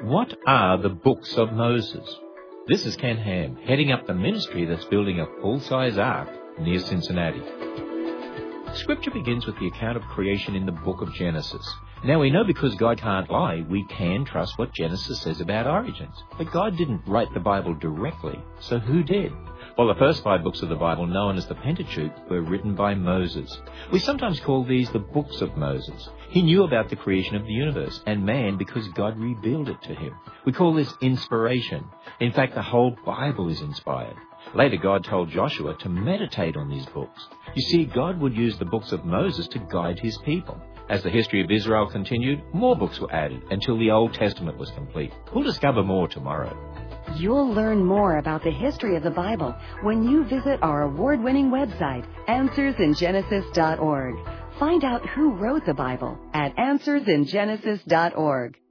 What are the books of Moses? This is Ken Ham, heading up the ministry that's building a full-size ark near Cincinnati. Scripture begins with the account of creation in the book of Genesis. Now we know because God can't lie, we can trust what Genesis says about origins. But God didn't write the Bible directly, so who did? Well, the first 5 books of the Bible, known as the Pentateuch, were written by Moses. We sometimes call these the books of Moses. He knew about the creation of the universe and man because God revealed it to him. We call this inspiration. In fact, the whole Bible is inspired. Later, God told Joshua to meditate on these books. You see, God would use the books of Moses to guide his people. As the history of Israel continued, more books were added until the Old Testament was complete. We'll discover more tomorrow. You'll learn more about the history of the Bible when you visit our award-winning website, AnswersInGenesis.org. Find out who wrote the Bible at AnswersInGenesis.org.